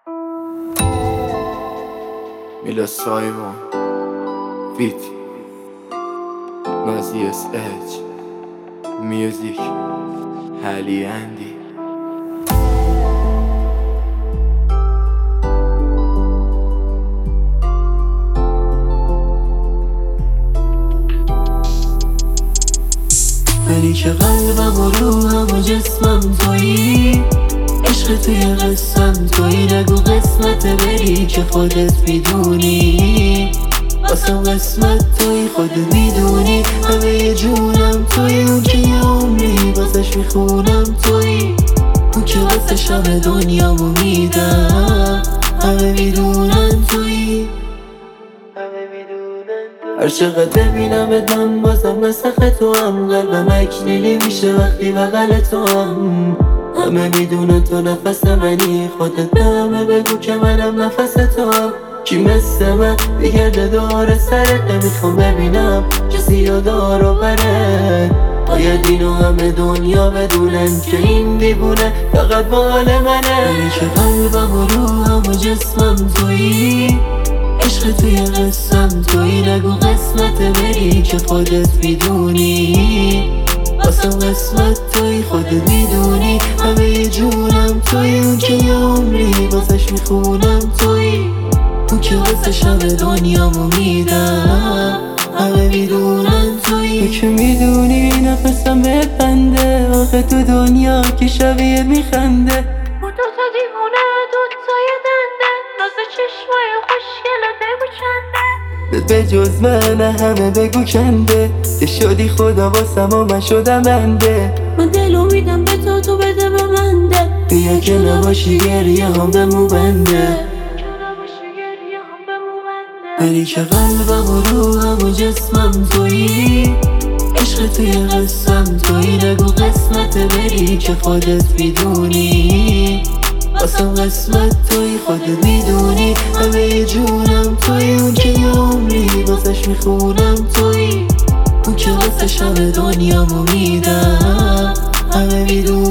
Mila Simon Fit Nazi SH Music Hali Andy منی که قلبم و روحم و جسمم تویی، عشق توی قسم تویی. نگو قسمت بری که خودت میدونی، واسم قسمت تویی، خودت میدونی. همه جونم تویی، اون که یه عمری واسش میخونم تویی، اون که واسش همه دنیامو میدم. همه میدونن تویی، هر چقدر ببینم ادم بازم نسخ تو هم. قلبم اکلیلی میشه وقتی بغل تو هم. همه میدونن تو نفس منی، خودت به همه بگو که منم نفس تو هم. کی مثل من بگرده دور سرت، نمیخوام ببینم کسی یادار و بره. باید اینو همه دنیا بدونن که این دیوونه فقط مال منه. منی که قلبم و روحم و جسمم تویی، عشق توی قسم تویی. نگو قسمت بری که خودت میدونی، واسم قسمت تویی، خودت میدونی. همه جونم تویی، اون که یه عمری واسش میخونم تویی، اون که واسش همه دنیامو میدم. همه میدونن تویی، تو که میدونی نفسم ببنده. آخه تو دنیا که شبیه میخنده، اون دوتا دیوونه دوتای دنده، ناز چشمای خوشگله بگو چنده. به جز من همه بگو کنده، که شدی خدا واسم و من شدم بنده. من دلو میدم به تو، تو بده به من ده. بیا که نباشی گریه هم بمو بنده. منی که قلبم و روحم و جسمم تویی، عشق توی قسم تویی. نگو قسمت بری که خودت میدونی، واسم قسمت تویی، خودت میدونی. همه جونم تویی، اون که یه عمری واسش میخونم تویی، اون که واسش همه دنیامو میدم. همه میدونی.